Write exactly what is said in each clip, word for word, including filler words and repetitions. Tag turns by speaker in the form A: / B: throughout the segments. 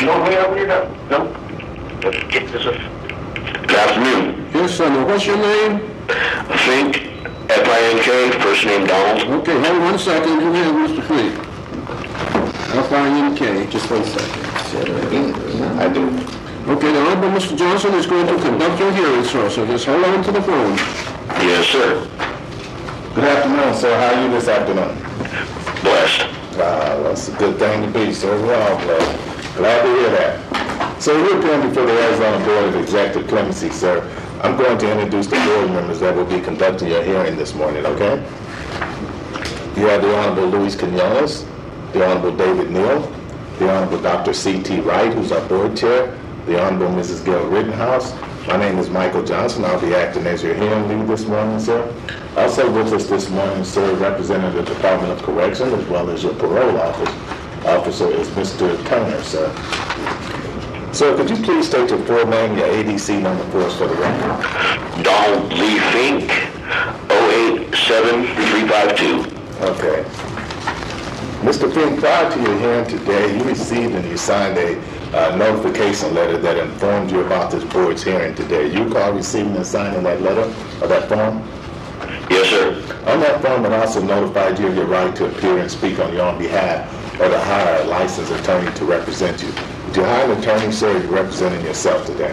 A: don't wait up here, no? No? Let's get this up. Good afternoon.
B: Yes, sir. Now, what's your name?
A: Fink, F I N K, first name Donald.
B: Okay, hold on one second. You have Mister Fink. F I N K, just one second.
A: I do.
B: Okay, the Honorable Mister Johnson is going to conduct your hearing, sir, so just hold on to the phone.
A: Yes, sir.
C: Good afternoon, sir. How are you this afternoon?
A: Blessed.
C: Ah, that's a good thing to be, sir. We're all blessed. Glad to hear that. So we're appearing before the Arizona Board of Executive Clemency, sir. I'm going to introduce the board members that will be conducting your hearing this morning, okay? You have the Honorable Luis Quinones, the Honorable David Neal, the Honorable Doctor C T Wright, who's our board chair, the Honorable Missus Gail Rittenhouse. My name is Michael Johnson. I'll be acting as your hearing lead this morning, sir. Also with us this morning, sir, representing the Department of Correction as well as your parole office officer is Mister Turner, sir. Sir, could you please state your full name, your A D C number for us for the record?
A: Donald Lee Fink, oh eight seven three five two.
C: Okay. Mister Fink, prior to your hearing today, you received and you signed a uh, notification letter that informed you about this board's hearing today. You recall receiving and signing that letter or that form?
A: Yes, sir.
C: On that form, it also notified you of your right to appear and speak on your own behalf or to hire a licensed attorney to represent you. Did you hire an attorney, sir, or are you representing yourself today?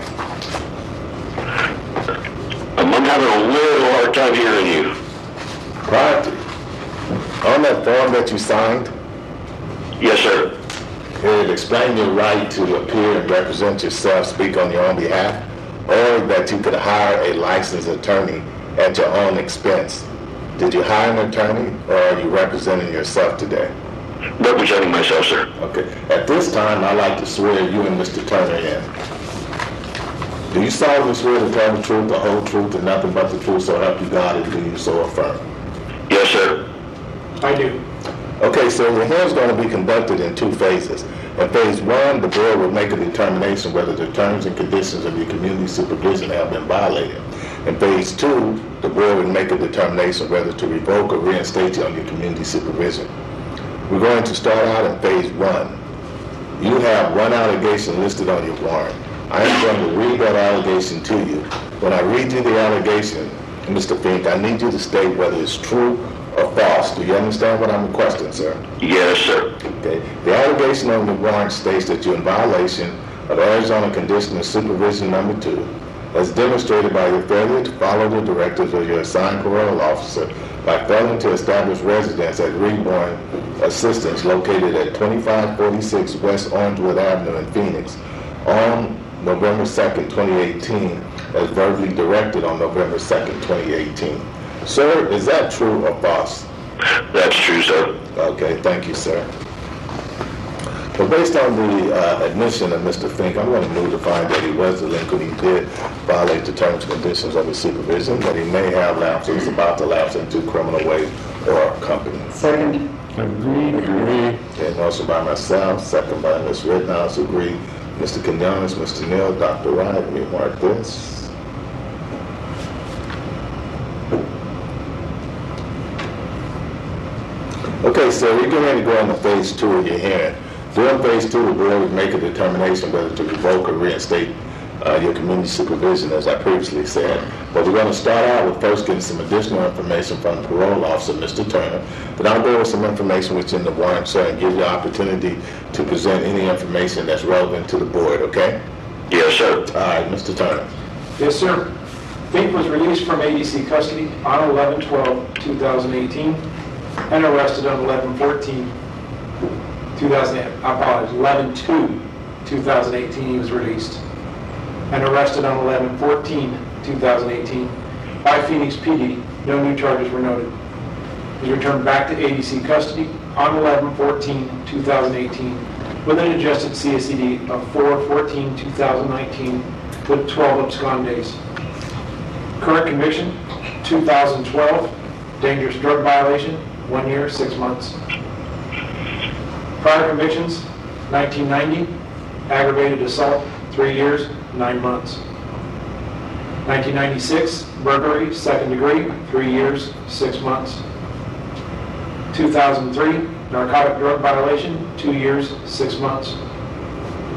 A: I'm having a little hard time hearing you.
C: Prior to, on that form that you signed,
A: Yes, sir.
C: it explained your right to appear and represent yourself, speak on your own behalf, or that you could hire a licensed attorney at your own expense. Did you hire an attorney, or are you representing yourself today?
A: Representing myself, sir.
C: Okay. At this time, I'd like to swear you and Mister Turner in. Do you solemnly swear to tell the truth, the whole truth, and nothing but the truth, so help you God, and do you so affirm?
A: Yes, sir.
D: I do.
C: Okay, so your hearing is going to be conducted in two phases. In phase one, the board will make a determination whether the terms and conditions of your community supervision have been violated. In phase two, the board will make a determination whether to revoke or reinstate you on your community supervision. We're going to start out in phase one. You have one allegation listed on your warrant. I am going to read that allegation to you. When I read you the allegation, Mister Fink, I need you to state whether it's true or false. Do you understand what I'm requesting, sir?
A: Yes, sir.
C: Okay. The allegation on the warrant states that you're in violation of Arizona Condition of Supervision Number Two, as demonstrated by your failure to follow the directives of your assigned parole officer by failing to establish residence at Reborn Assistance located at twenty-five forty-six West Orangewood Avenue in Phoenix on November second, twenty eighteen, as verbally directed on November second, twenty eighteen. Sir, is that true or false?
A: That's true, sir.
C: Okay, thank you, sir. But based on the uh, admission of Mister Fink, I'm going to move to find that he was delinquent. He did violate the terms and conditions of his supervision, that he may have lapsed, or is about to lapse into criminal way or company.
D: Second.
B: Agreed. Agreed.
C: Okay, motion by myself, second by Miz Rittenhouse, agreed. Mister Quinones, Mister Neal, Doctor Wright, let me mark this. Okay, so we're getting ready to go into phase two of your hearing. During phase two, the board would make a determination whether to revoke or reinstate uh, your community supervision, as I previously said. But we're going to start out with first getting some additional information from the parole officer, Mister Turner. But I'll go over some information which is in the warrant, sir, and give you an opportunity to present any information that's relevant to the board, okay?
A: Yes, sir.
C: All right, Mister Turner.
D: Yes, sir. Fink was released from A D C custody on eleven twelve two thousand eighteen and arrested on eleven fourteen two thousand eight. I apologize, eleven two two thousand eighteen he was released and arrested on eleven fourteen two thousand eighteen by Phoenix P D. No new charges were noted. He was returned back to A D C custody on eleven fourteen two thousand eighteen with an adjusted C S E D of four fourteen two thousand nineteen with twelve abscond days. Current conviction, two thousand twelve, dangerous drug violation, one year, six months. Prior convictions, nineteen ninety, aggravated assault, three years, nine months. nineteen ninety-six, burglary, second degree, three years, six months. two thousand three, narcotic drug violation, two years, six months.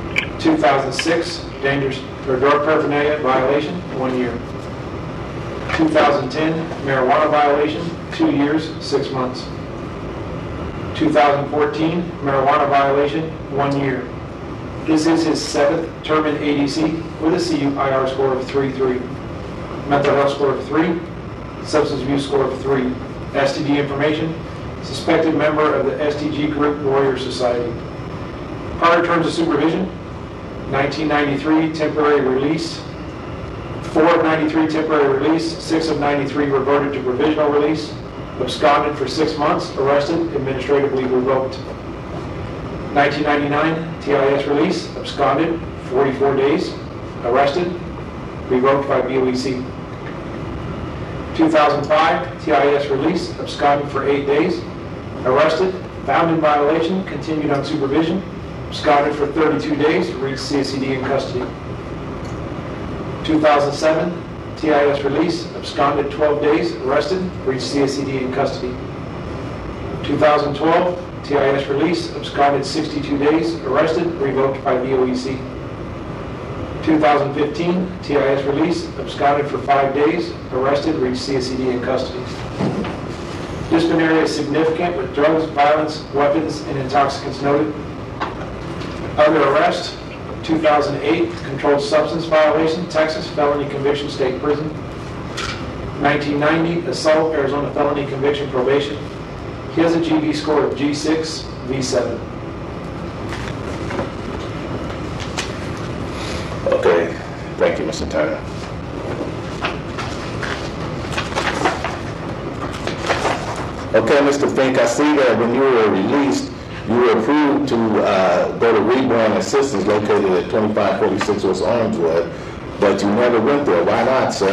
D: two thousand six, dangerous or drug paraphernalia violation, one year. two thousand ten, marijuana violation, two years, six months. two thousand fourteen, marijuana violation, one year. This is his seventh term in A D C with a C U I R score of three three, mental health score of three, substance abuse score of three, S T D information, suspected member of the S T G Group Warrior Society. Prior terms of supervision, nineteen ninety-three, temporary release, four of ninety-three temporary release, six of ninety-three reverted to provisional release, absconded for six months, arrested, administratively revoked. nineteen ninety-nine, T I S release, absconded, forty-four days, arrested, revoked by B O E C. two thousand five, T I S release, absconded for eight days, arrested, found in violation, continued on supervision, absconded for thirty-two days, reached C S C D in custody. two thousand seven, T I S release, absconded twelve days, arrested, reached C S C D in custody. two thousand twelve, T I S release, absconded sixty-two days, arrested, revoked by B O E C. two thousand fifteen, T I S release, absconded for five days, arrested, reached C S C D in custody. Disciplinary is significant with drugs, violence, weapons, and intoxicants noted. Other arrest, two thousand eight, controlled substance violation, Texas, felony conviction, state prison. nineteen ninety, assault, Arizona felony conviction, probation. He has a G B score of G six, V seven.
C: Okay, thank you, Mister Turner. Okay, Mister Fink, I see that when you were released, you were approved to uh, go to Reborn Assistance located at twenty-five forty-six West Orangewood, but you never went there. Why not, sir?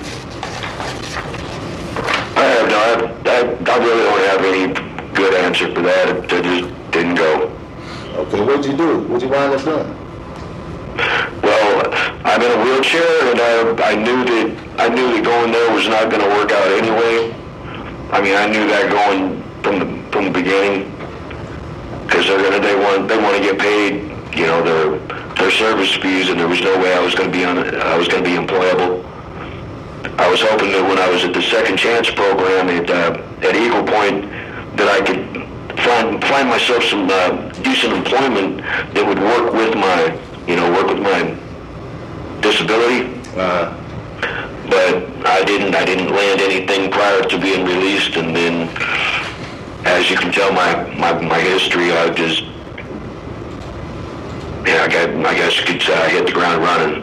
A: I have no, I, I, I really don't have any good answer for that. I just didn't go.
C: Okay, what'd you do? What'd you wind up doing?
A: Well, I'm in a wheelchair, and I, I knew that I knew that going there was not going to work out anyway. I mean, I knew that going from the from the beginning, because they're gonna they want they want to get paid, you know, their their service fees, and there was no way I was going to be on I was going to be employable. I was hoping that when I was at the Second Chance program at uh, at Eagle Point, that I could find find myself some uh, decent employment that would work with my you know work with my disability.
C: Uh,
A: But I didn't. I didn't land anything prior to being released, and then, as you can tell, my my, my history, I just, yeah, I got. I guess you could say I hit the ground running.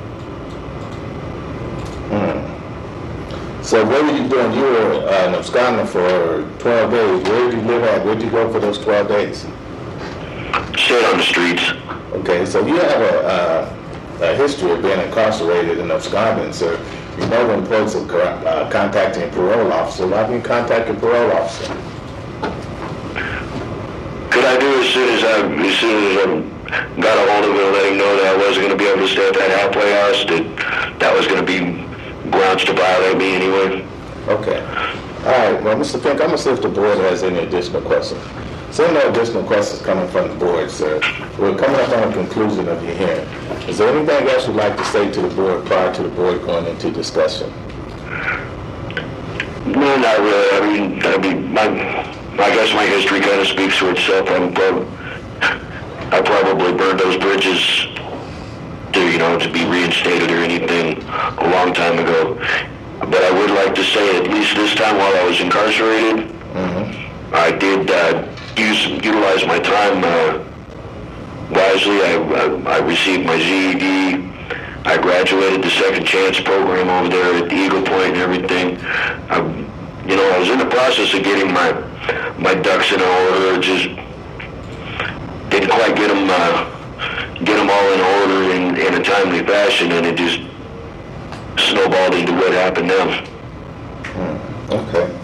C: hmm. So what were you doing? You were uh, in absconding for twelve days. Where did you live at? Where did you go for those twelve days?
A: Stayed on the streets.
C: Okay, so you have a, uh, a history of being incarcerated and absconding, sir. You know the importance of uh, contacting a parole officer. Why didn't you contact your parole officer?
A: Could I do as soon as I as soon as I got a hold of him and let him know that I wasn't going to be able to stay at that halfway house, that that was going to be grounds to violate me anyway.
C: Okay. All right. Well, Mister Fink, I'm going to see if the board has any additional questions. So no additional questions coming from the board, sir. We're coming up on a conclusion of your hearing. Is there anything else you'd like to say to the board prior to the board going into discussion?
A: No, not really. I mean, I mean, my, I guess my history kind of speaks for itself. I'm prob- I probably burned those bridges to, you know, to be reinstated or anything a long time ago. But I would like to say, at least this time while I was incarcerated, mm-hmm. I did uh, use utilize my time uh, wisely. I, I, I received my Z E D. I graduated the Second Chance program over there at Eagle Point and everything. I, you know, I was in the process of getting my my ducks in order. Just didn't quite get them uh, get them all in order in, in a timely fashion, and it just snowballed into what happened now.
C: Hmm. Okay.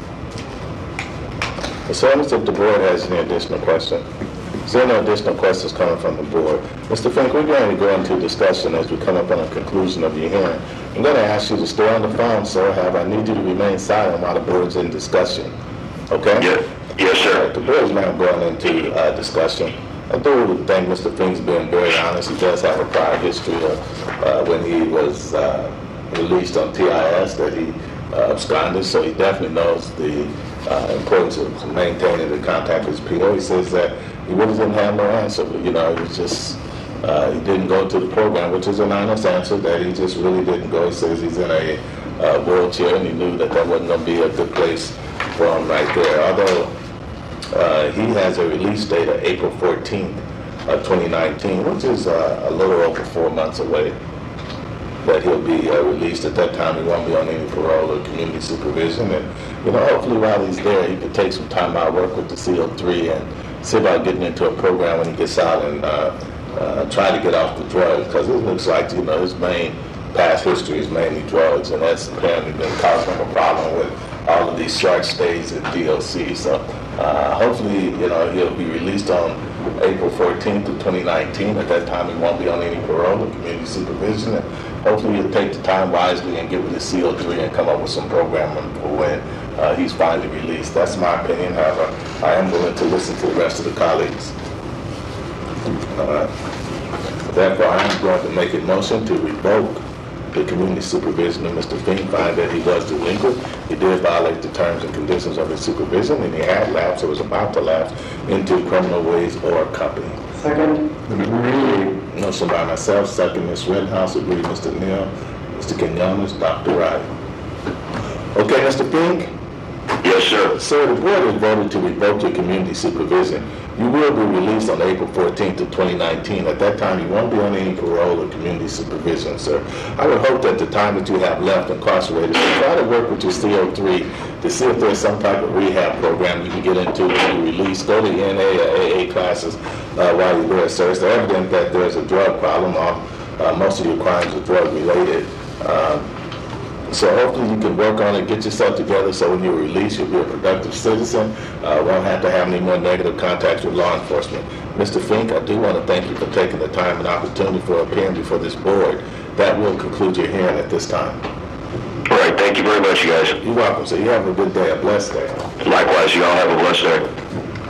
C: So, if the board has any additional questions? Is there no additional questions coming from the board? Mister Fink, we're going to go into discussion as we come up on a conclusion of your hearing. I'm going to ask you to stay on the phone, sir. However, I need you to remain silent while the board's in discussion. Okay?
A: Yeah. Yes, sir.
C: Right, the board's now going into uh, discussion. I do think Mister Fink's been very honest. He does have a prior history of uh, when he was uh, released on T I S that he uh, absconded, so he definitely knows the uh, importance of maintaining the contact with his P O. He says that he really didn't have no answer. You know, he was just, uh, he didn't go to the program, which is an honest answer, that he just really didn't go. He says he's in a uh, wheelchair, and he knew that that wasn't going to be a good place for him right there. Although uh, he has a release date of April fourteenth, of twenty nineteen, which is uh, a little over four months away, that he'll be uh, released. At that time, he won't be on any parole or community supervision. And, you know, hopefully while he's there, he could take some time out, work with the C O three, and see about getting into a program when he gets out and uh, uh, try to get off the drugs. Because it looks like, you know, his main past history is mainly drugs, and that's apparently been causing him a problem with all of these short stays at D O C. So uh, hopefully, you know, he'll be released on April fourteenth of twenty nineteen. At that time, he won't be on any parole or community supervision. And hopefully he'll take the time wisely and get with the C O three and come up with some programming for when uh, he's finally released. That's my opinion. However, I am willing to listen to the rest of the colleagues. Uh, therefore, I am going to make a motion to revoke the community supervision of Mister Fink, find that he was delinquent. He did violate the terms and conditions of his supervision, and he had lapsed or was about to lapse into criminal ways or company.
D: Second.
C: Motion by myself, second Miz Rittenhouse, agreed Mister Neal, Mister Quinones, Doctor Wright. Okay, Mister Fink?
A: Yes, sir.
C: Sir, the board has voted to revoke your community supervision. You will be released on April fourteenth of twenty nineteen. At that time, you won't be on any parole or community supervision, sir. I would hope that the time that you have left incarcerated, you try to work with your C O three to see if there's some type of rehab program you can get into when you release. Go to N A or A A classes uh, while you're there, sir. It's evident that there's a drug problem. Uh, most of your crimes are drug-related. Uh, So hopefully you can work on it, get yourself together, so when you're released, you'll be a productive citizen, uh, won't have to have any more negative contacts with law enforcement. Mister Fink, I do want to thank you for taking the time and opportunity for appearing before this board. That will conclude your hearing at this time.
A: All right, thank you very much, you guys.
C: You're welcome, sir. You have a good day, a blessed day.
A: Likewise, you all have a blessed day.